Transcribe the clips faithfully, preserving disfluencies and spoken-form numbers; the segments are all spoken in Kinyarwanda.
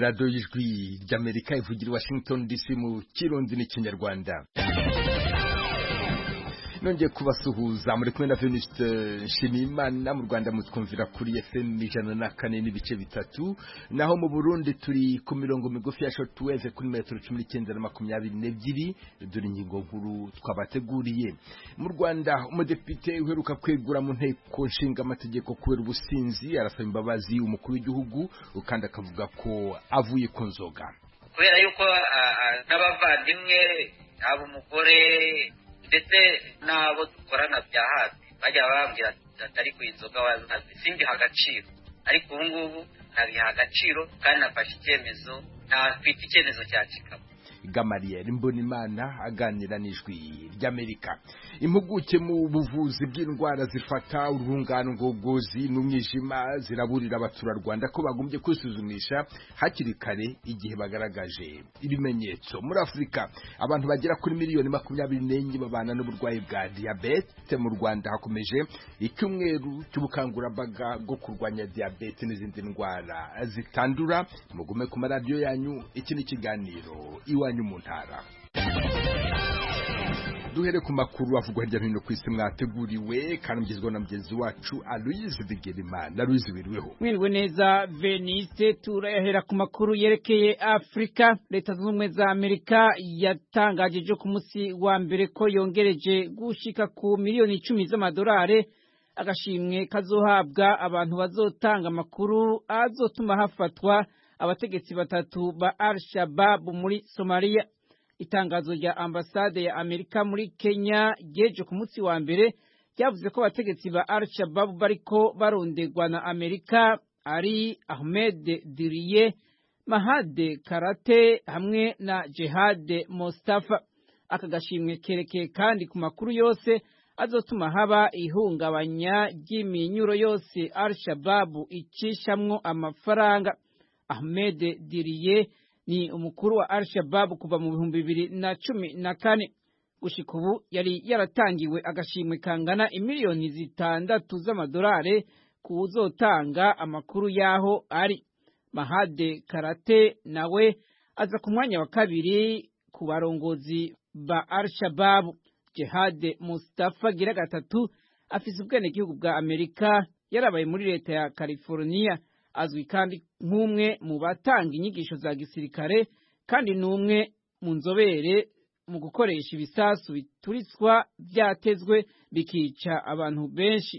radiyo y'ijwi ry'Amerika ivugira i Washington D C mu kirundi n'ikinyarwanda. Nongeye kubasuhuza muri kumwe na Venuste Nshimiyimana. Mu Rwanda mutwumvira kuri F M ijana na kane n'ibice bitatu, naho mu Burundi turi ku mirongo migufi ya shortwave kuri metero cumi n'icyenda na makumyabiri n'ebyiri. Dore ingingo nkuru twabateguriye. Mu Rwanda umudepite uheruka kwegura mu nteko nshinga amategeko kubera ubusinzi arasaba imbabazi umukuru w'igihugu kandi akavuga ko avuye ku nzoga, kubera yuko n'abavandimwe abo umugore ndetse n'abo dukorana bya hafi bajya bababwira atari ku inzoga wazisimbiha agaciro, ariko ubu ngubu ntabiha agaciro kandi nafashe icyemezo, ntafite icyemezo cya kikaba. Gamaliel Mbonimana aganira n'ijwi ry'Amerika. Impuguke mu buvuzi bw'indwara zifata urungano ngogozi n'umwijima ziraburira abaturarwanda ko bagombye kwisuzumisha hakiri kare igihe bagaragaje ibimenyetso. Muri Afurika abantu bagera kuri miliyoni makumyabiri n'enye babana n'uburwayi bwa diabete. Mu Rwanda hakomeje icyumweru cy'ubukangurambaga bwo kurwanya diabete n'izindi ndwara zitandura. Mugume ku maradiyo yanyu, iki ni ikiganiro Iwanyu mu Ntara. Duhere ku makuru avugwa hirya no hino ku isi mwateguriwe kandi mugizwe na mugenzi wacu Aloise Bigirimana. Aloise wirweho. Mwiriwe neza Veniste. Turayahera ku makuru yerekeye Afrika. Leta zunze ubumwe za Amerika yatangaje ejo ku munsi wa mbere ko yongereje gushika ku miliyoni icumi z'amadolari agashimwe kazohabwa abantu bazotanga amakuru azotuma hafatwa abategetsi batatu ba Al-Shabaab muri Somalia. Itangazo rya ambasade ya Amerika muri Kenya ryeje ku munsi wa mbere ryavuze ko abategetsi ba Al-Shabaab bariko barondegwa na Amerika ari Ahmed Diriye, Mahade Karate hamwe na Jihad Mustafa. Aka gashimwe kerekeye kandi ku makuru yose azotuma haba ihungabanya ry'iminyuro yose Al-Shabaab icishamwo amafaranga. Ahmed Diriye ni umukuru wa Al-Shabaab kuva mu bihumbi bibiri na cumi na kane. Gushika ubu yari yaratangiwe agashimwe kangana imiliyoni zitandatu z'amadolari kuzotanga amakuru yaho ari. Mahade Karate nawe aza ku mwanya wa kabiri ku barongozi ba Al-Shabaab. Jihad Mustafa gira gatatu afise ubwenegihugu bwa Amerika, yarabaye muri leta ya California. Azwi kandi nk'umwe mu batanga inyigisho za gisirikare kandi n'umwe mu nzobere mu gukoresha ibisasu bituritswa byatezwe bikica abantu benshi.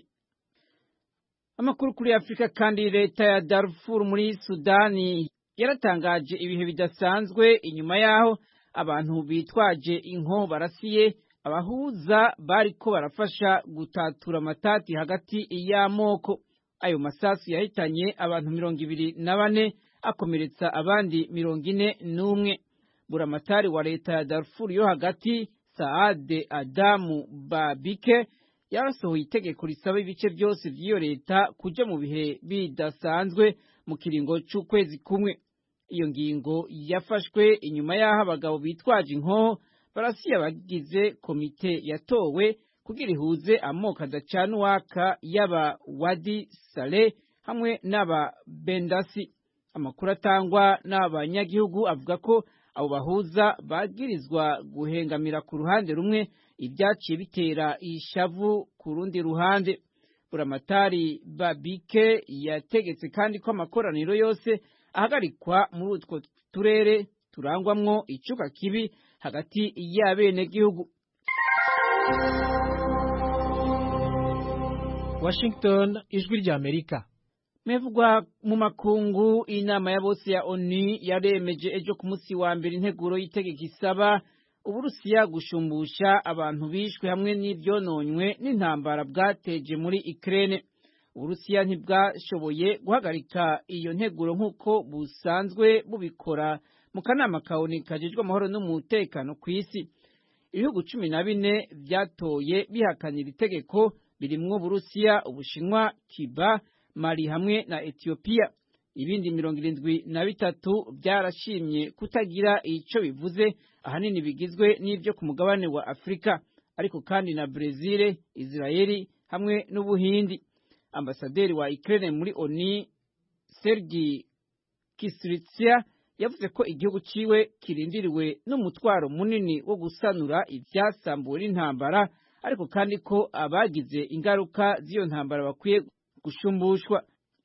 Amakuru kuri Afrika kandi, leta ya Darfur muri Sudani yaratangaje ibihe bidasanzwe inyuma yaho abantu bitwaje inko barasiye abahuza bariko barafasha gutatura amatati hagati y'amoko. Ayo masasu yahitanye abantu mirongo ibiri na bane akomeretsa abandi mirongo ine n'umwe. Buramatari wa leta ya Darfur yo hagati Saade Adamu Babike yarasohoye itegeko risaba ibice byose by'iyo leta kuja mu bihe bidasanzwe mu kiringo c'ukwezi kumwe. Iyo ngingo yafashwe inyuma yaho abagabo bitwaje inkoho barasiye abagize komite yatowe kugira ihuze amoko adacana uwaka y'aba Wadi Saleh hamwe n'aba Bendasi. Amakuru atangwa n'abanyagihugu avuga ko abo bahuza bagirizwa guhengamira ku ruhande rumwe ibyaciye bitera ishavu ku rundi ruhande. Buramatari Babike yategetse kandi ko amakoraniro yose ahagarikwa muri utwo turere turangwamwo icuka kibi hagati y'abenegihugu. Washington, ijwi ry'Amerika. Mevugwa mu makungu, inama ya bose ya ONU yaremeje ejo ku munsi wa mbere integuro y'itegeko isaba Uburusiya gushumbusha abantu bishwe hamwe n'ivyononywe n'intambara bwateje muri Ukraine. Uburusiya ntibwashoboye guhagarika iyo nteguro nk'uko busanzwe bubikora mu kanama ka ONU kajejwe amahoro n'umutekano ku isi. Ibihugu cumi na bine vyatoye bihakanira itegeko birimwo Uburusiya, Ubushinwa, Cuba, Mali hamwe na Ethiopia. Ibindi mirongo irindwi na bitatu byarashimye kutagira ico bivuze, ahanini bigizwe n'ivyo ku mugabane wa Afrika, ariko kandi na Brazil, Israeli hamwe n'Ubuhindi. Ambasaderi wa Ukraine muri ONU Sergei Kislytsia yavuze ko igihugu ciwe kirindiriwe n'umutwaro munini wo gusanura ivyasambuwe n'intambara, ariko kandi ko abagize ingaruka z'iyo ntambara bakwiye gushumbushwa.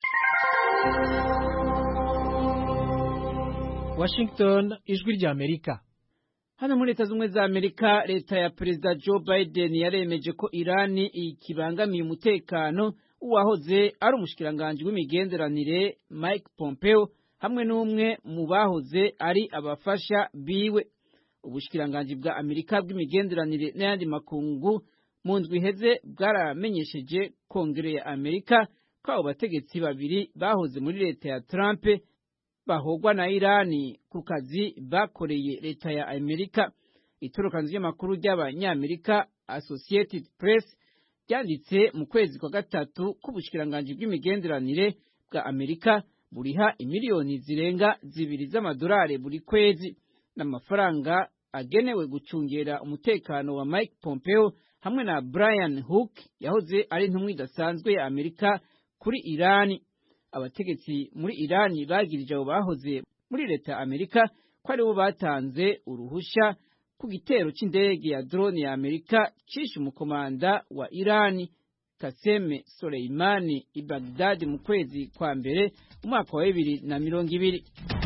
Washington, ijwi rya Amerika. Hano muri Leta Zunze za Amerika, leta ya Perezida Joe Biden yaremeje ko Irani ikibangamiye umutekano uwahoze ari umushikiranganje w'imigenderanire Mike Pompeo hamwe n'umwe mu bahoze ari abafasha biwe. Ubushikiranganje bwa Amerika bw'imigenderanire n'ayandi makungu mu ndwi iheze bwaramenyesheje Kongere ya Amerika ko abo bategetsi babiri bahoze muri leta ya Trump bahogwa na Irani ku kazi bakoreye leta ya Amerika. Itorokanzu y'amakuru ry'abanyamerika Associated Press ryanditse mu kwezi kwa gatatu k'ubushikiranganje bw'imigenderanire bwa Amerika buriha imiliyoni zirenga zibiri z'amadolari buri kwezi n'amafaranga agenewe gucungera umutekano wa Mike Pompeo hamwe na Brian Hook yahoze ari intumwa idasanzwe ya Amerika kuri Irani. Abategetsi muri Irani bagirije abo bahoze muri leta ya Amerika ko aribo batanze uruhusha ku gitero c'indege ya drone ya Amerika cishe umukomanda wa Irani Qasem Soleimani i Baghdad mu kwezi kwa mbere umwaka wa bibiri na mirongo ibiri.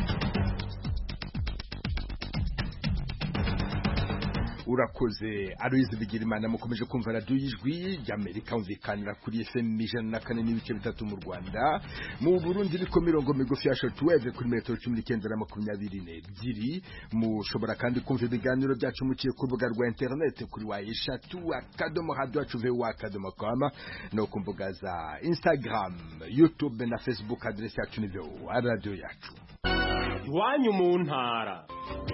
Urakoze Aloise Bigirimana. Mukomeje kumva radio y'ijwi ry'Amerika umvikanira kuri F M ijana na kane n'ibice bitatu mu Rwanda, mu Burundi liko mirongo migufi ya shortwave kuri metero cumi n'icyenda na makumyabiri n'ebyiri. Mushobora kandi kumva ibiganiro byacu muciye ku rubuga rwa internet kuri wa eshatu akadomo radio yacu voa akadomo com no ku mbuga za Instagram, YouTube na Facebook. Adresse yacu ni voa radio yacu. Iwanyu mu ntara.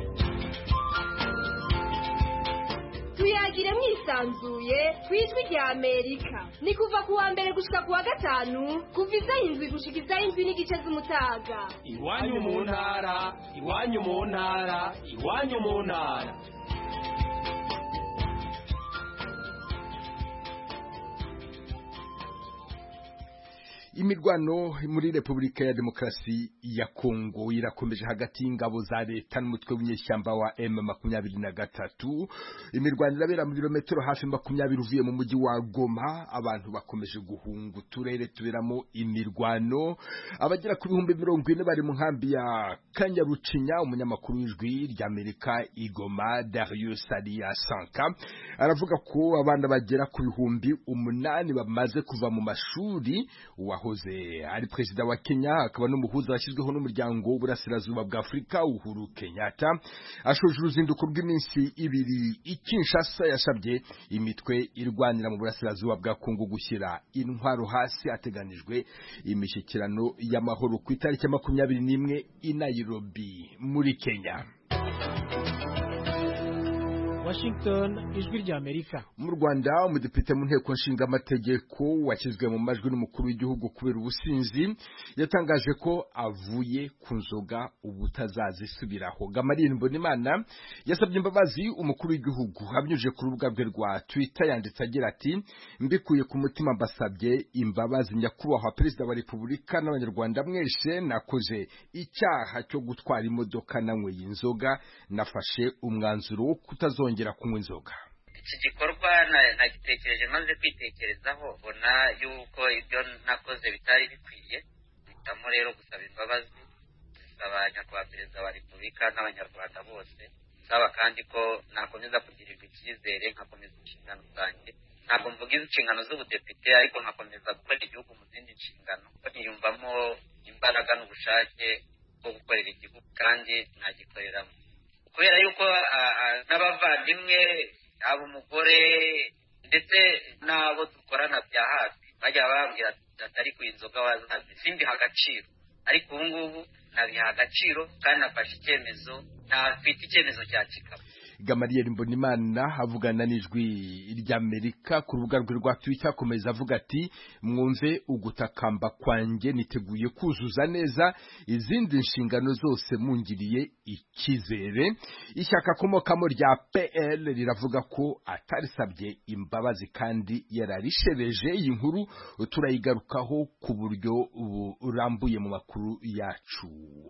Tuyagire mwisanzuye kwijwi rya Amerika. Ni kuva kuwa mbere gushika kuwa gatanu kuva izahindwi gushika izahindwi n'igice z'umutaga. Iwanyu mu ntara, iwanyu mu ntara, iwanyu mu ntara. Imirwano muri Republika ya Demokarasi ya Kongo irakomeje hagati y'ingabo za leta n'umutwe w'inyeshyamba wa M makumyabiri na gatatu. Imirwano irabera mu birometero hafi makumyabiri uvuye mu mujyi wa Goma. Abantu bakomeje guhunga uturere tuberamo imirwano. Abagera ku bihumbi mirongo ine bari mu nkambi ya Kanyarucinya. Umunyamakuru w'ijwi ry'Amerika i Goma, Darius Salia Sanka, aravuga ko abana bagera ku bihumbi umunani bamaze kuva mu mashuri. Uwahoze ari perezida wa Kenya akaba n'umuhuza washyizweho n'umuryango w'uburasirazuba bwa Afurika Uhuru Kenyatta ashoje uruzinduko rw'iminsi ibiri i Kinshasa. Yasabye imitwe irwanira mu burasirazuba bwa Kongo gushyira intwaro hasi. Ateganijwe imishyikirano y'amahoro ku itariki makumyabiri n'imwe i Nairobi muri Kenya. Washington, ijwi rya Amerika. Mu Rwanda, umudepite mu nteko nshinga amategeko washyizwe mu majwi n'umukuru w'igihugu kubera ubusinzi yatangaje ko avuye ku nzoga ubutazazisubiraho. Gamarine Mbonimana yasabye imbabazi umukuru w'igihugu abinyujije ku rubuga rwe rwa Twitter. Yanditse agira ati, mbikuye ku mutima mbasabye imbabazi nyakubahwa perezida wa Repubulika n'abanyarwanda mwese. Nakoze icyaha cyo gutwara imodoka nanyweye inzoga. Nafashe umwanzuro wo kutazongera kunywa inzoga. Iki gikorwa nagitekereje maze kwitekerezaho bona yuko ibyo nakoze bitari bikwiye. Mpitamo rero gusaba imbabazi, gusaba nyakubahwa perezida wa Repubulika n'abanyarwanda bose. Nsaba kandi ko nakomeza kugirirwa icyizere, nkakomeza inshingano zanjye. Ntabwo mvuga inshingano z'ubudepite, ariko nkakomeza gukorera igihugu mu zindi nshingano. Niyumvamo imbaraga n'ubushake bwo gukorera igihugu kandi nagikoreramo. Kubera yuko n'abavandimwe, abo umugore ndetse n'abo dukorana bya hafi bajya babwira atari ku inzoga wazazi simbiha agaciro, ariko ubu ngubu nabiha agaciro kandi nafashe icyemezo, nafite icyemezo cya kikaba. Gamaliel Mbonimana avugana n'ijwi ry'Amerika ku rubuga rwe rwa Twitter akomeza avuga ati mwumve ugutakamba kwanjye niteguye kuzuza neza izindi nshingano zose mungiriye ikizere. Ishyaka komokamo rya P L riravuga ko atarisabye imbabazi kandi yararishebeje. Iyi nkuru turayigarukaho ku buryo burambuye mu makuru yacu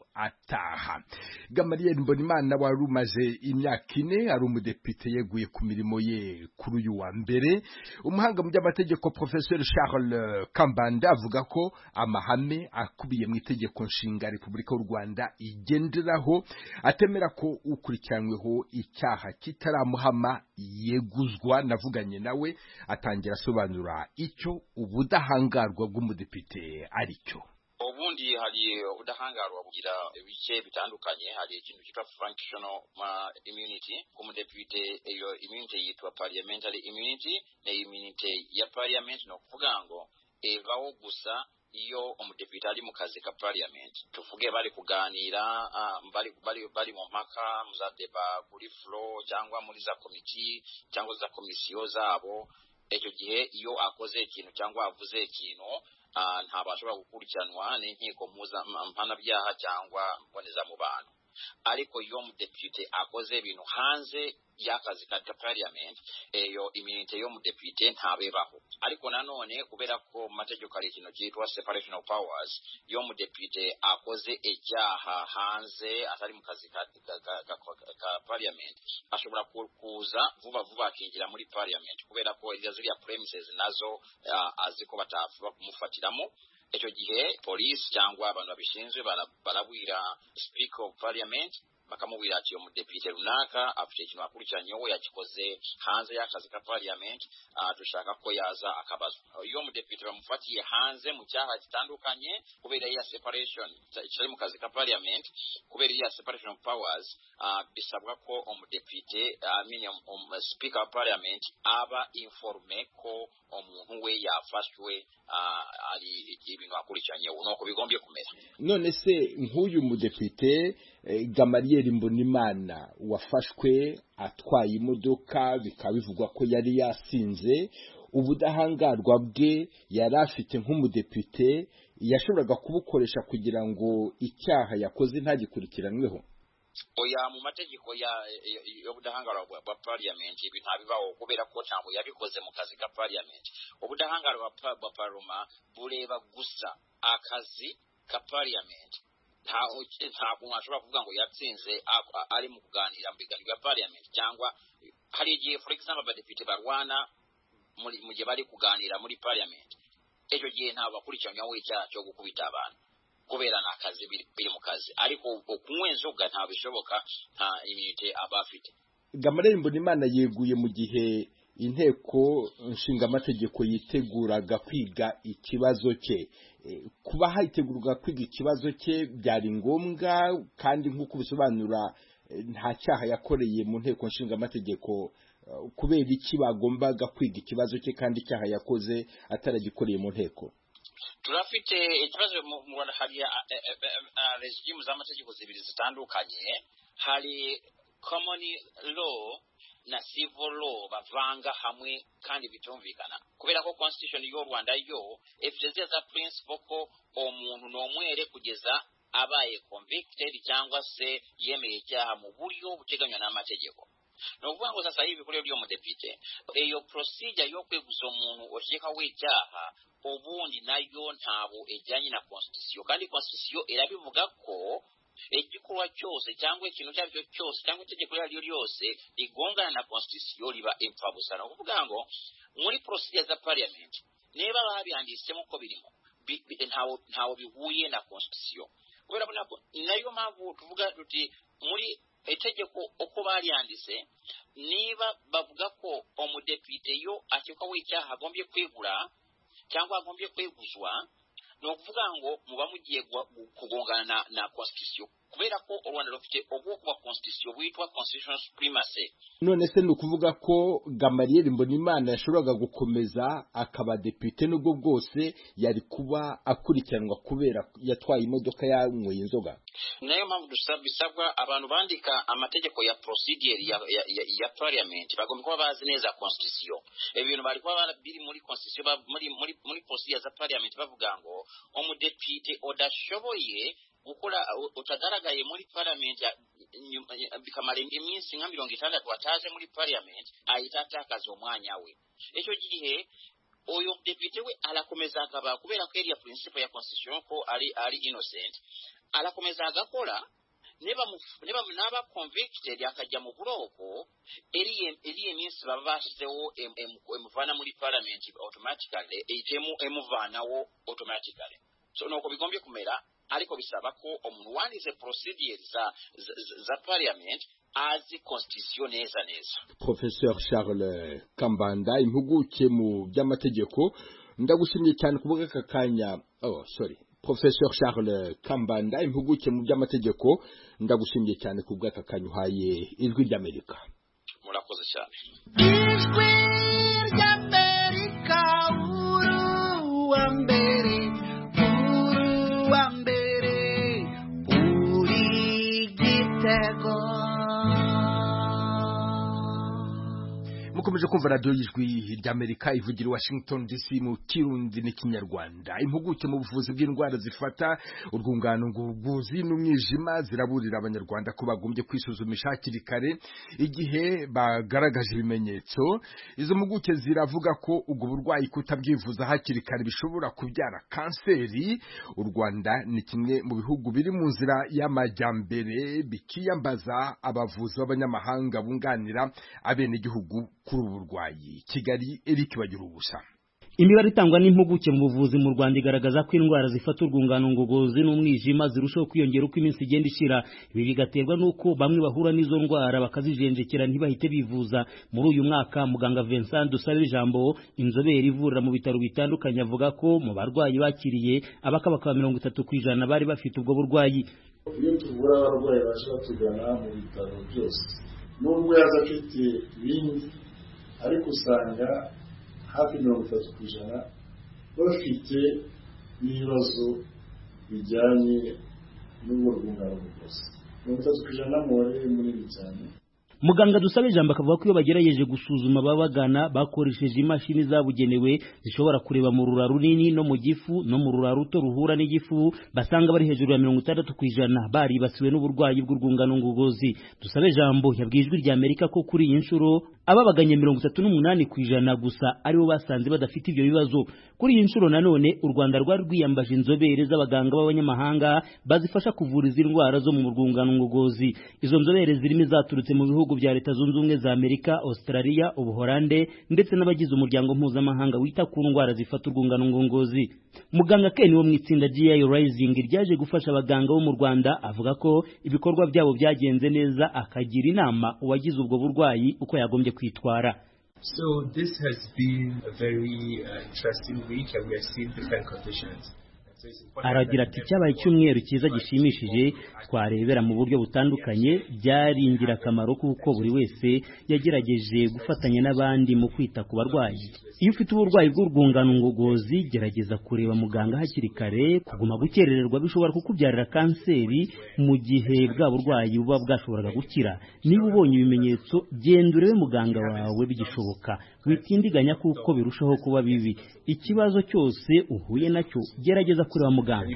ataha. Gamaliel Mbonimana wari umaze imyaka ine ari umudepite yeguye ku mirimo ye kuri uyu wa mbere. Umuhanga mu by'amategeko Professeur Charles Kambanda avuga ko amahame akubiye mu itegeko nshinga Repubulika y'u Rwanda igenderaho atemera ko ukurikiranyweho icyaha kitaramuhama yeguzwa. Navuganye nawe atangira asobanura icyo ubudahangarwa bw'umudepite ari cyo. Ubundi hari ubudahangarwa bugira ibice bitandukanye. Hari ikintu cyitwa functional immunity ku mudepite, iyo immunity yitwa parliamentary immunity. Na immunity ya parliament no kuvuga ngo evaho gusa iyo umudepite ari mu kazi ka parliament. Tuvuge bari kuganira bari bari bari mu mpaka mu za deba kuri floor cyangwa muri za committee cyangwa za komisiyo zabo, icyo gihe iyo akoze ikintu cyangwa avuze ikintu ntabashobora gukurikiranwa n'inkiko mpanabyaha cyangwa mboneza mu bantu. Ariko iyo umudepite akoze ibintu hanze y'akazi ka parliament, iyo immunity yo mudepite ntabebaho. Ariko nanone kubera ko mategeko ari ikintu cyitwa separation of powers, iyo mudepite akoze icyaha hanze atari mu kazi ka, ka, ka, ka parliament, ashobora kuza vuba vuba akinjira muri parliament kubera ko ziriya premises nazo uh, aziko batavuba kumufatiramo. Icyo gihe police cyangwa abantu babishinzwe barabwira speaker of parliament bakamubwira ati umudepite runaka afite ikintu akurikiranyeho yakikoze hanze y'akazi ka parliament, dushaka ko yaza akabazwa. Iyo umudepite bamufatiye hanze mu cyaha kitandukanye kubera ya separation cyari mu kazi ka parliament, kubera ya separation of powers, bisabwa ko umudepite amenya um, speaker of parliament aba informe ko umuntu we yafashwe ari ibintu akurikiranyeho nuko bigombye kumera. None se nk'uyu mudepite Gamaliel Mbonimana wafashwe atwaye imodoka bikaba bivugwa ko yari yasinze, ubudahangarwa bwe yari afite nk'umudepite yashoboraga kubukoresha kugira ngo icyaha yakoze ntagikurikiranweho? Oya, mu mategeko ya y'ubudahangarwa bwa parliament ibi ntabibaho kubera ko cyangwa yabikoze mu kazi ka parliament. Ubudahangarwa bwa paroma bureba gusa akazi ka parliament. Nta nta kumashobora kuvuga ngo yatsinze ari mu kuganira mu biganiro bya parliament, cyangwa hari igihe for example abadepite barwana muri mu gihe bari kuganira muri parliament, ejo gihe nta bakurikiranyweho icyaha cyo gukubita abantu kubera nakazi biri mu kazi. Ariko kumwenzoga nta bishoboka, nta immunity abafite. Gamaliel Mbonimana yeguye mu gihe inteko nshinga amategeko yiteguraga kwiga ikibazo cye. Kuba hayitegurwa kwiga ikibazo cye byari ngombwa, kandi nk'uko bisobanura nta cyaha yakoreye mu nteko nshinga amategeko. Kubera iki bagombaga kwiga ikibazo cye kandi icyaha yakoze ataragikoreye mu nteko? Turafite ikibazo mu Rwanda hari regime z'amategeko zibiri zitandukanye. Hari common law na civil law bavanga hamwe kandi bitumvikana kubera ko constitution y'u Rwanda yo ifite za principle ko umuntu n'omwere kugeza abaye convicted cyangwa se yemeye icyaha mu buryo buteganywa n'amategeko. No kuvuga ngo sasa hivi kuri byo mudepite iyo procedure yo kweguza umuntu osheka w'icyaha ubundi nayo ntabo ejyanye na constitution, kandi constitution irabivuga ko igikorwa cyose cyangwa ikintu cyaryo cyose cyangwa itegeko ryo ryose rigongana na constitution riba impfabusa. No kuvuga ngo muri procedure za parliament niba babyanditsemo ko birimo ntawo ntawo bihuye na constitution, kubera ko nayo mpamvu tuvuga tuti muri itegeko uko baryanditse niba bavuga ko umudepite yo akeka w'icyaha agombye kwegura cyangwa agombye kweguzwa, no kuvuga ngo muba mugiye kugongana na, na constitution kubera ko u Rwanda rufite ubwoko bwa constitution bwitwa constitutional supremacy. None se ni ukuvuga ko Gamaliel Mbonimana yashoboraga gukomeza akaba depite nubwo bwose yari kuba akurikiranwa kubera yatwaye imodoka yanyweye inzoga? Nayo mpamvu dusabwa abantu bandika amategeko ya procedure ya, ya, ya, ya parliament bagomba kuba bazi neza constitution. Ibintu bari kuba biri muri constitution muri muri muri procedure za parliament bavuga ngo umudepite odashoboye gukora utagaragaye muri parliament bikamara iminsi nka mirongo itandatu ataje muri parliament ayitatakaza umwanya we. Icyo gihe oyo depite we alakomeza akaba kubera ko area principle ya constitution ko ari ari innocent alakomeza agakora neba neba naba convicted akajya mu buroko eri eri iminsi babashizeho emuvana muri parliament automatically itemu emuvanawo automatically. So nuko bigombye kumera ariko bisaba ko umuntu wanditse procedure za, za, za parliament azi constitution neza neza. Professeur Charles Kambanda, impuguke mu by'amategeko, ndagushimye cyane kuvuga kakanya. Oh sorry, Professeur Charles Kambanda, impuguke mu by'amategeko, ndagushimye cyane kuvuga kakanya uhaye Ijwi ry'Amerika. Murakoze cyane. Ijwi ry'Amerika uru wa mbere uru wa mbere uri gitego. Mukomeje kumva radio y'Ijwi ry'Amerika ivugira i Washington D C mu Kirundi n'Ikinyarwanda. Impuguke mu buvuzi bw'indwara zifata urwungano ngogozi n'umwijima ziraburira abanyarwanda ko bagombye kwisuzumisha hakiri kare igihe bagaragaje ibimenyetso. Izo mpuguke ziravuga ko ubwo burwayi kutabwivuza hakiri kare bishobora kubyara kanseri. U Rwanda ni kimwe mu bihugu biri mu nzira y'amajyambere bikiyambaza abavuzi b'abanyamahanga bunganira abene igihugu kuri uburwayi. Kigali, Eric Bagirubusa. Imibare itangwa n'impuguke mu buvuzi mu Rwanda igaragaza ko indwara zifata urwungano ngogozi n'umwijima zirushaho kwiyongera uko iminsi igenda ishira. Ibi bigaterwa nuko bamwe bahura n'izo ndwara bakazijenjekera ntibahite bivuza. Muri uyu mwaka muganga Vincent Dusabijambo, inzobere ivurira mu bitaro bitandukanye, avuga ko mu barwayi bakiriye abakabaka mirongo itatu ku ijana bari bafite ubwo burwayi. Iyo tuvura abarwayi baje batugana mu bitaro byose, nubwo yaza afite ibindi ariko usanga hafi mirongo itatu ku ijana bafite n'ibibazo bijyanye n'ubwo rwungano ngogozi. Mirongo itatu ku ijana n'umubare munini cyane. Muganga Dusabijambo akavuga ko iyo bagerageje gusuzuma babagana bakoresheje imashini zabugenewe zishobora kureba mu rura runini no mu gifu no mu rura ruto ruhura n'igifu, basanga bari hejuru ya mirongo itandatu ku ijana baribasiwe n'uburwayi bw'urwungano ngogozi. Dusabijambo yabwiye Ijwi ry'Amerika ko kuri iyi nshuro ababaganye mirongo itatu n'umunani ku ijana gusa aribo basanze badafite ibyo bibazo. Kuri iyi nshuro nanone u Rwanda rwari rwiyambaje inzobere z'abaganga b'abanyamahanga bazifasha kuvura izi ndwara zo mu rwungano ngogozi. Izo nzobere zirimo zaturutse mu bihugu bya Leta Zunze Ubumwe za Amerika, Australia, Ubuholande ndetse n'abagize umuryango mpuzamahanga wita ku ndwara zifata urwungano ngogozi. Muganga Ken wo mu itsinda G I Rising ryaje gufasha abaganga bo mu Rwanda avuga ko ibikorwa byabo byagenze neza, akagira inama uwagize ubwo burwayi uko yagombye kwitwara. So this has been a very uh, interesting week and we have seen different conditions. Aragira ati cyabaye icyumweru cyiza gishimishije, twarebera mu buryo butandukanye, byari ingirakamaro kuko buri wese yagerageje gufatanya n'abandi mu kwita ku barwayi. Iyo ufite uburwayi bw'urwungano ngogozi, gerageza kureba muganga hakiri kare. Kuguma gukerererwa bishobora kukubyarira kanseri mu gihe bwa burwayi buba bwashoboraga gukira. Niba ubonye ibimenyetso, genda urebe muganga wawe bigishoboka, witindiganya kuko birushaho kuba bibi. Ikibazo cyose uhuye nacyo, gerageza kureba muganga.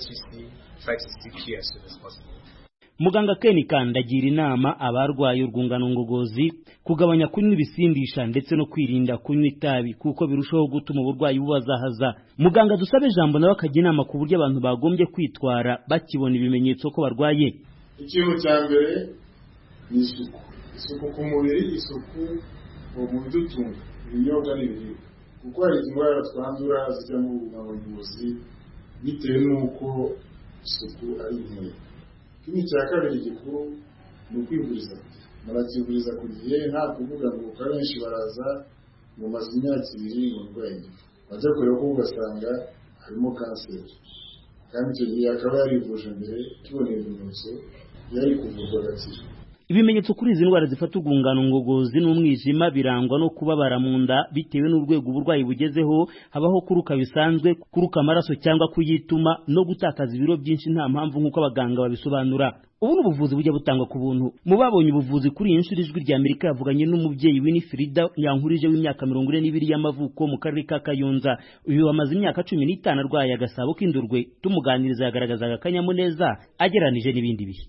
Muganga Ken kandi agira inama abarwaye urwungano ngogozi kugabanya kunywa ibisindisha ndetse no kwirinda kunywa itabi kuko birushaho gutuma uburwayi bubazahaza. Muganga Dusabijambo nawe akagira inama ku buryo abantu bagombye kwitwara bakibona ibimenyetso ko barwaye. Ikintu cya mbere ni isuku. Isuku ku mubiri, isuku mu bidutunga, ibinyobwa n'ibiribwa. Kuko hari indwara twandura zijya mu rwungano ngogozi bitewe n'uko isuku ari nkeya. Ikindi cya kabiri gikuru ni ukwivuriza. Barakivuriza ku gihe, nta kuvuga ngo kuko benshi baraza mu mazi imyaka ibiri ngo ndwaye igifu. Bajya kureba ko ugasanga harimo kanseri. kandi icyo gihe akaba yarivuje mbere tuboneye ibimenyetso yari kuvurwa agakira. Ibimenyetso kuri izi ndwara zifata urwungano ngogozi n'umwijima birangwa no kubabara mu nda bitewe n'urwego uburwayi bugezeho, habaho kuruka bisanzwe, kuruka amaraso cyangwa kuyituma, no gutakaza ibiro byinshi nta mpamvu nk'uko abaganga babisobanura. Ubu n'ubuvuzi bujya butangwa ku buntu. Mu babonye ubuvuzi kuri iyi nshuro ijwi rya Amerika yavuganye n'umubyeyi Winifrida Yankurije w'imyaka mirongo ine n'ibiri y'amavuko mu karere ka Kayonza. Uyu wamaze imyaka cumi n'itanu arwaye agasabo k'indurwe. Tumuganiriza yagaragazaga akanyamuneza ageranije n'ibindi bihe.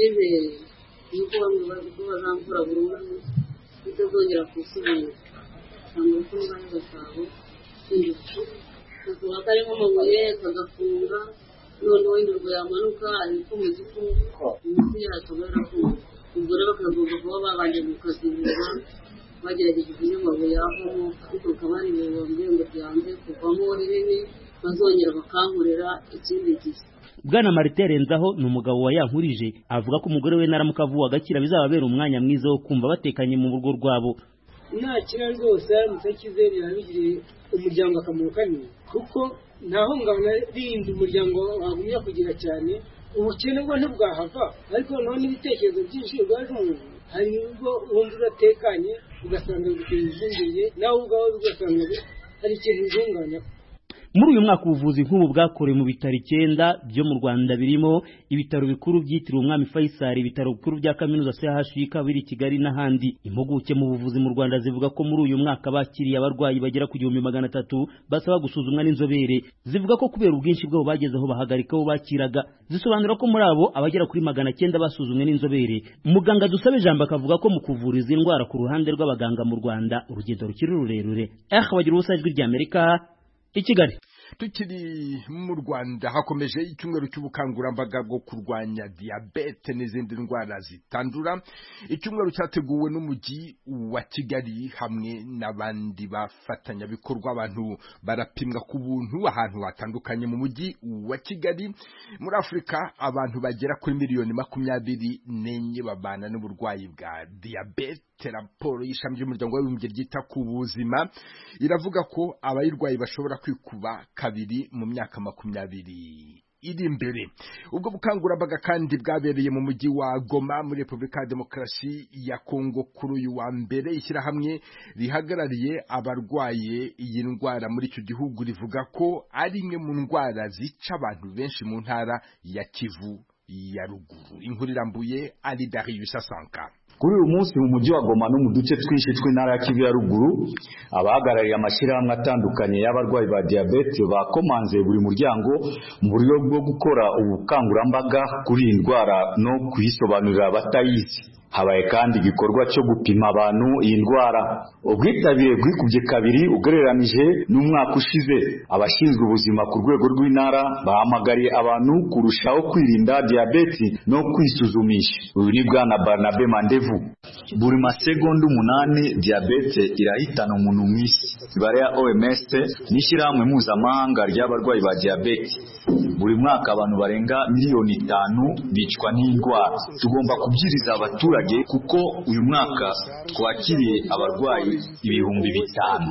Yuko bamwe bazamvura burundu bitazongera kusubira cyangwa ko ngana gasabo indutse kuko akari nko mabuye kagafunga noneho indurwe yamanuka ariko mu gifu imitsi yatobera ko ubwo rero bakavuga ko babanje gukazirwa bagerageje kunyamabuye avamo ariko kabari bambwiye ngo byanze kuvamo rinini bazongera bakankurira ikindi gihe. Bwana Martin Renzaho ni umugabo wa Yankurije, avuga ko umugore we naramuka avuwe agakira bizababera umwanya mwiza wo kumva batekanye mu rugo rwabo. Nta kira rwose mutakize birabigiriye umuryango akamaro kanini kuko naho ngana rindi umuryango wagumya kugira cyane ubukene bwo ntibwahava, ariko none n'ibitekerezo byinshi bwaje umuntu hari ubwo wumva uratekanye ugasanga bikizungiriye nawe ubwawe ugasanga hari ikintu uzunganya. Muri uyu mwaka ubuvuzi nk'ubu bwakorewe mu bitaro icyenda byo mu Rwanda birimo ibitaro bikuru byitiriwe Umwami Faisal, ibitaro bikuru bya Kaminuza C H U biri Kigali n'ahandi. Impuguke mu buvuzi mu Rwanda zivuga ko muri uyu mwaka bakiriye abarwayi bagera ku gihumbi magana atatu basaba gusuzumwa n'inzobere. Zivuga ko kubera ubwinshi bwabo bagezeho bahagarika abo bakiraga. Zisobanura ko muri abo abagera kuri magana cyenda basuzumwe n'inzobere. Muganga Dusabe Jambo akavuga ko mu kuvura izi ndwara ku ruhande rw'abaganga mu Rwanda urugendo rukiri rurerure. Eh bagira ubusa ijwi rya Amerika i Kigali. Tukiri mu Rwanda hakomeje icyumweru cy'ubukangurambaga bwo kurwanya diabete n'izindi ndwara zitandura. Icyumweru cyateguwe n'umujyi wa Kigali hamwe n'abandi bafatanya bikorwa. Abantu barapimwa ku buntu ahantu hatandukanye mu mujyi wa Kigali. Muri Afrika abantu bagera kuri miliyoni makumyabiri n'enye babana n'uburwayi bwa diabete. Raporo y'ishami ry'umuryango w'abibumbye ryita ku buzima iravuga ko abayirwaye bashobora kwikuba kabiri mu myaka makumyabiri iri imbere. Ubwo bukangurambaga kandi bwabereye mu mujyi wa Goma muri Repubulika ya Demokarasi ya Kongo kuri uyu wa mbere. Ishyirahamwe rihagarariye abarwaye iyi ndwara muri icyo gihugu rivuga ko ari imwe mu ndwara zica abantu benshi mu ntara ya Kivu ya ruguru. Inkuru irambuye ari Darius Asanka. Kuri uyu munsi mu mujyi wa Goma no mu duce twinshi tw'intara ya Kivu ya ruguru, abahagarariye amashyirahamwe atandukanye y'abarwayi ba diabete bakomanze buri muryango mu buryo bwo gukora ubukangurambaga kuri iyi ndwara no kuyisobanurira abatayizi. Habaye kandi igikorwa cyo gupima abantu iyi ndwara. Ubwitabire bwikubye kabiri ugereranije n'umwaka ushize. Abashinzwe ubuzima ku rwego rw'intara bahamagariye abantu kurushaho kwirinda diabete no kwisuzumisha. Uyu ni Bwana Barnabe Mandevu. Buri masegonda umunani diabete irahitana umuntu mu isi. Ibare ya O M S n'ishyirahamwe mpuzamahanga ry'abarwayi ba diabete. Buri mwaka abantu barenga miliyoni itanu bicwa n'indwara. Tugomba kubyiriza abaturage kuko uyu mwaka twakiriye abarwayi ibihumbi bitanu.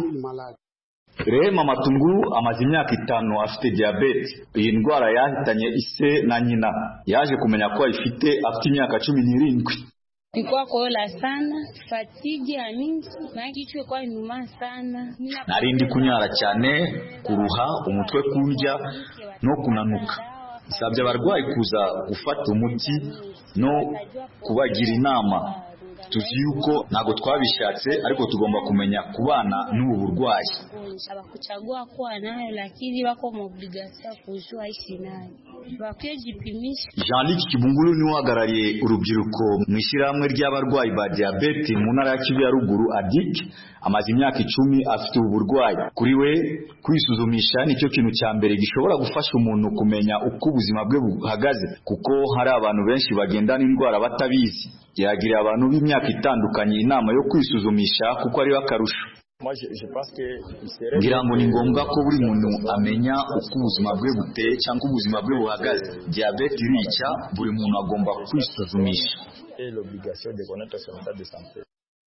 Rehema Matunguru amaze imyaka itanu afite diabete. Iyi ndwara yahitanye ise na nyina. Yaje kumenya ko ayifite afite imyaka cumi n'irindwi. Nilikuwa kola sana, fatigue ya mingi, na kichwa kwa nyuma sana. Narindi kunyara cyane, kuruha, umutwe kundya no kunanuka. Nsabye abarwayi kuza gufata umuti no kubagira inama. Tuzi yuko ntago twabishatse ariko tugomba kumenya kubana n'ubu burwayi. Abakuchagua kuwa nayo lakini wako mobligation kujua ishi nayo. Bakejipimisha. Jean-Luc Kibungulu ni wagarariye urubyiruko mu ishyirahamwe ry'abarwayi ba diabete mu ntara ya Kivu ya ruguru A D I C. Amaze imyaka icumi afite ubu burwayi. Kuri we kwisuzumisha nicyo kintu cya mbere gishobora gufasha umuntu kumenya uko ubuzima bwe buhagaze kuko hari abantu benshi bagendana indwara batabizi. Yagiriye abantu b'imyaka itandukanye inama yo kwisuzumisha kuko ari akarusho. Ngira ngo ni ngombwa ko buri muntu amenya uko ubuzima bwe buteye cyangwa ubuzima bwe buhagaze. Diabete irica, buri muntu agomba kwisuzumisha.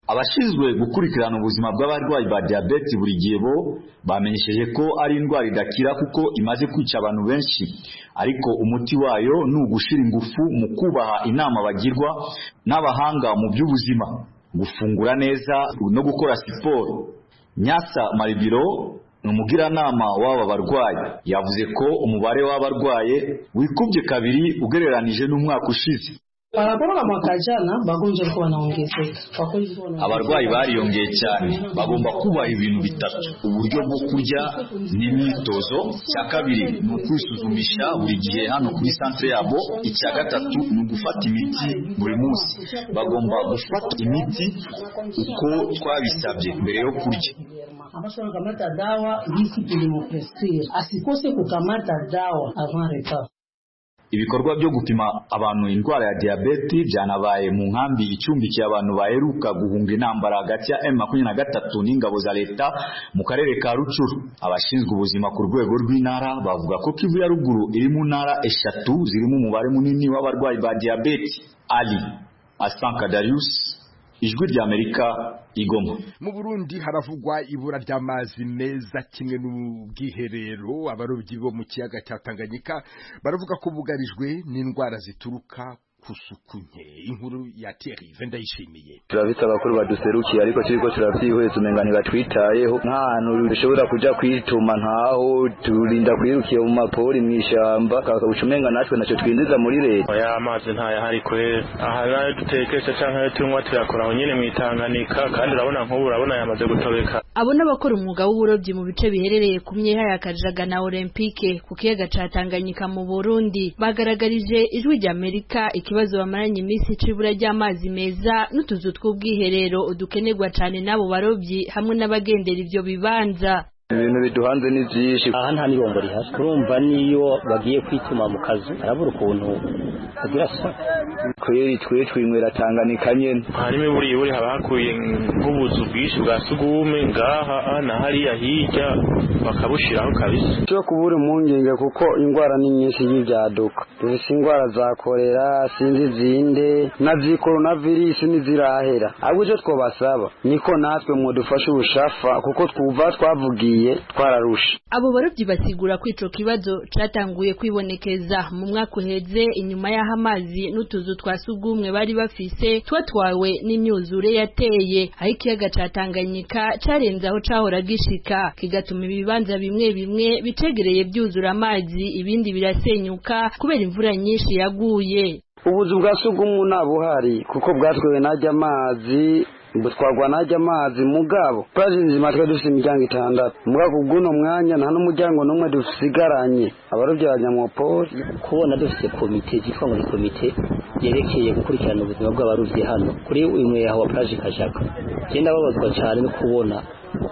abashinzwe gukurikirana ubuzima bw'abarwayi ba diabete buri gihe bo bamenyesheje ko ari indwara idakira kuko imaze kwica abantu benshi, ariko umuti wayo ni ugushira ingufu mu kubaha inama bagirwa n'abahanga mu by'ubuzima, gufungura neza no gukora siporo. Nyasa Maribiro umugiranama w'aba barwayi yavuze ko umubare w'abarwaye wikubye kabiri ugereranije n'umwaka ushize. Parapora mwaka jana bagonjwa walikuwa wanaongezeka. Abarwayi bariyongeye cyane, bagomba kubaha ibintu bitatu: uburyo bwo kurya n'imyitozo, cya kabiri ni ukwisuzumisha buri gihe hano kuri centre yabo, icya gatatu ni ugufata imiti buri munsi. Bagomba gufata imiti uko twabisabye mbere yo kurya. Abashobora kukamata dawa hisi tulimuprescrire, asikose kukamata dawa avant repas. Ibikorwa byo gupima abantu indwara ya diabete byanabaye mu nkambi icumbikiye abantu baheruka guhunga intambara hagati ya M makumyabiri na gatatu n'ingabo za leta mu karere ka Rucuru. Abashinzwe ubuzima ku rwego rw'intara bavuga ko Kivu ya ruguru iri mu ntara eshatu zirimo umubare munini w'abarwayi ba diabete. Ali Asanka Darius, Ijwi rya Amerika, Igoma. Mu Burundi haravugwa ibura ry'amazi meza kimwe n'ubwiherero. Abarobyi bo mu kiyaga cya Tanganyika baravuga ko bugarijwe n'indwara zituruka kusukunye. Inkuru ya Thierry Vendayishimiye. Turabitsa abakuru baduserukiye ariko turiko turavyihweza umenga ntibatwitayeho, nk'ahantu dushobora kuja kwituma ntaho, turinda kwirukiye mu mapori mw'ishamba kakabuca umenga natwe naco twinjiza muri leta. Oya, amazi ntayo hari kwe, aha nayo dutekesha canke tunywa tuyakora aho nyene mw'Itanganyika, kandi urabona nk'ubu urabona yamaze gutobeka. Abo n'abakora umwuga w'uburobyi mu bice biherereye ku myeha ya Kajaga na Olympique ku kiyaga ca Tanganyika mu Burundi bagaragarije Ijwi rya Amerika ikibazo bamaranye iminsi c'ibura ry'amazi meza n'utuzu tw'ubwiherero udukenerwa cane n'abo barobyi hamwe n'abagendera ivyo bibanza. Ibintu biduhanze ni byinshi. Aha nta nibombo rihari, urumva niyo bagiye kwituma mu kazu arabura ukuntu agira sa kweri twe twinywera Tanganyika nyene. Harimo buri buri habakuye nk'ubuzu bwinshi bwa sugume ngaha na hariya hirya bakabushiraho kabisa. Cyo kubura impungenge kuko indwara ni nyinshi y'ibyaduka. Dufise indwara za kolera, sinzi zinde na coronavirus nizirahera. Ahubwo cyo twobasaba niko natwe mu dufashe ubushafa kuko twuva twavugiye twararusha. Abo barobyi basigura ko ico kibazo catanguye kwibonekeza mu mwaka uheze inyuma y'aho amazi n'utuzu twasugumwe bari bafise twatwawe n'imyuzure yateye, aho ikiyaga ca Tanganyika carenze aho cahora gishika kigatuma ibibanza bimwe bimwe bicegereye byuzura amazi, ibindi birasenyuka kubera imvura nyinshi yaguye. Ubuzu bwa sugumwe nabuhari kuko bwatwewe najya amazi butwagwa najya amazi mugabo twazinze matwe dufite imiryango itandatu mugabo guno mwanya nta n'umuryango n'umwe dusigaranye. Abarobyi abanyamopoli kubona dufite komite yitwa ngo ni komite yerekeye gukurikirana ubuzima bw'abarobyi hano kuri imwe yaho plage Kajaga. Genda babazwa cyane no kubona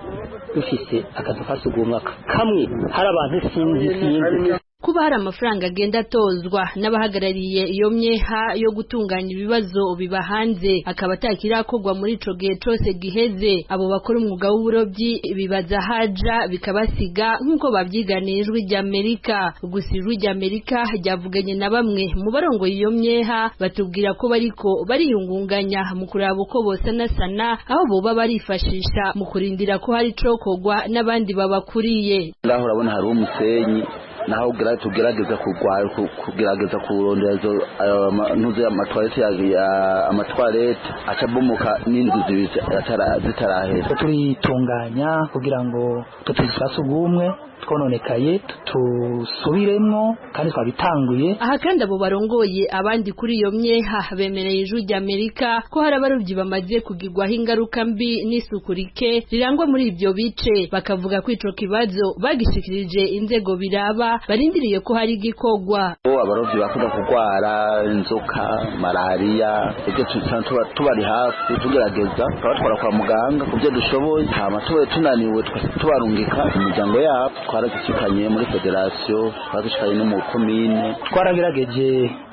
dufite akazu kasugumwa kamwe hari abantu sinzi sinzi kuba hari amafaranga agenda atozwa n'abahagarariye iyo myeha yo gutunganya ibibazo biba hanze akaba atakirakorwa muri ico gihe cose giheze. Abo bakora umwuga w'uburobyi bibaza haja bikabasiga nk'uko babyiganiye Ijwi rya Amerika. Gusa Ijwi rya Amerika ryavuganye na bamwe mu barongo iyo myeha batubwira ko bariko bariyungunganya mu kuraba uko bosanasana aho boba barifashisha mu kurindira ko hari cokorwa n'abandi babakuriye. Ndaho urabona hari umusenyi naho gira tugerageza kugwara kugerageza kurondezo ntuze amatwarete ya amatwarete acabomoka n'indwi zibise zitarahera. Turitunganya kugira ngo tutizasugumwe twononekaye tusubiremwo kandi twabitanguye. Aha kandi abo barongoye abandi kuri iyo myeha bemereye Ijwi rya Amerika ko hari abarobyi bamaze kugirwaho ingaruka mbi n'isuku rike rirangwa muri ibyo bice, bakavuga ko ico kibazo bagishikirije inzego biraba barindiriye ko hari igikogwa. Abarobyi bakunda kugwara inzoka, malaria, ibyo tuba tubari hafi tugerageza tubatwara kwa muganga kubyo dushoboye, hama tuwe tunaniwe tubarungika imiryango yabo. Twaragishikanye muri federation, twaragishikanye no mu commune, twaragerageje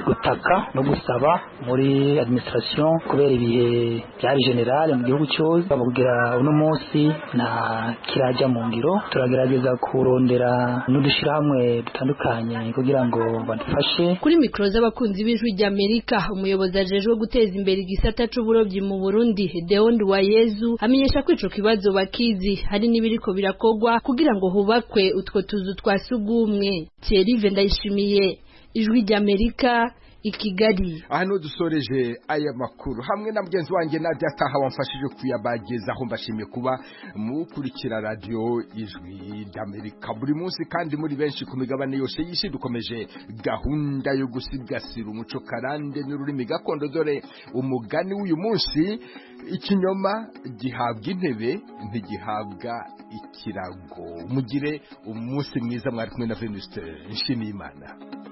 gutaka no gusaba muri administration kubera ibihe byari general mu gihugu cyose bavugira uno munsi na kiraja mu ngiro turagerageza kurondera n'udushirahamwe dutandukanye kugira ngo badufashe. Kuri mikro z'abakunzi b'ijwi rya Amerika umuyobozi ajejwe guteza imbere igisata c'uburobyi mu Burundi Deon Duwayezu amenyesha ko ico kibazo bakizi hari n'ibiriko birakogwa kugira ngo hubakwe utwo tuzu twa sugumwe. Thierry Vendayishimiye ijwi rya Amerika Ikigali. Hano dusoreje aya makuru hamwe na mugenzi wanjye Nadia Taha wamfashije kuyabagezaho mbashimiye kuba mukurikira radio ijwi ry'Amerika buri munsi kandi muri benshi ku migabane yose y'isi. Dukomeje gahunda yo gusigasira umuco karande n'ururimi gakondo dore umugani w'uyu munsi ikinyoma gihabwa intebe ntigihabwa ikirago. Mugire umunsi mwiza mwari kumwe na Venuste Nshimiyimana.